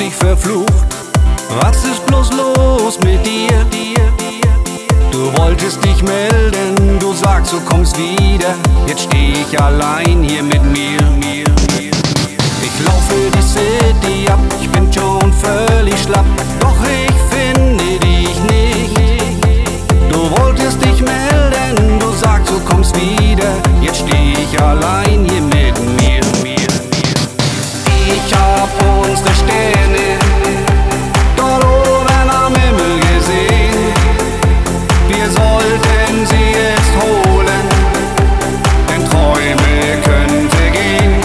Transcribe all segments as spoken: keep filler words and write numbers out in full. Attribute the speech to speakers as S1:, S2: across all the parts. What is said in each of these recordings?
S1: dich verflucht. Was ist bloß los mit dir? Du wolltest dich melden, du sagst, du kommst wieder. Jetzt steh ich allein hier mit mir. Ich laufe die City ab, ich bin schon völlig schlapp, doch ich finde dich nicht. Du wolltest dich melden, du sagst, du kommst wieder. Jetzt steh ich allein hier mit mir. Ich hab unsere Sterne dort oben am Himmel gesehen. Wir sollten sie jetzt holen, denn Träume können vergehen.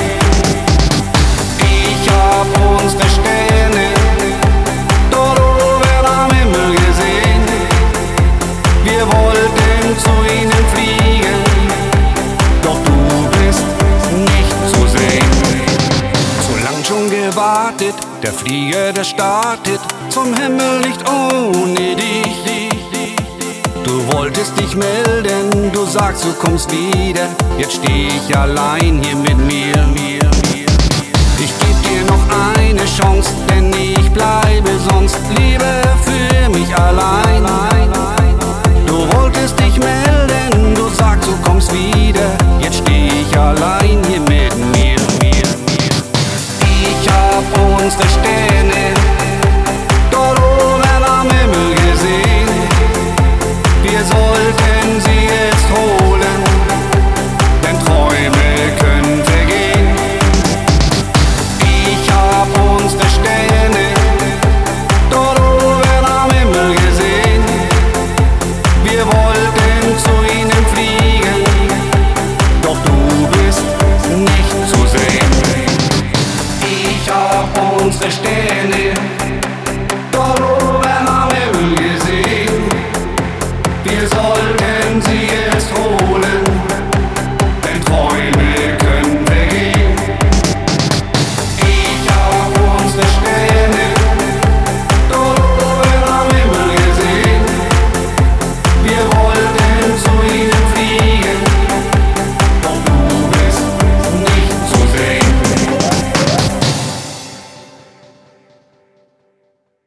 S1: Ich hab unsere Sterne dort oben am Himmel gesehen. Wir wollten zu ihnen fliegen, doch du bist nicht zu sehen. So lang schon gewartet, der Flieger, der startet zum Himmel nicht ohne dich. Du wolltest dich melden, du sagst, du kommst wieder. Jetzt steh ich allein hier mit mir. Ich geb dir noch eine Chance, denn ich bleibe sonst lieber für mich allein. Du wolltest dich melden, du sagst, du kommst wieder. Jetzt steh ich allein hier mit mir. Ich hab unsere Sterne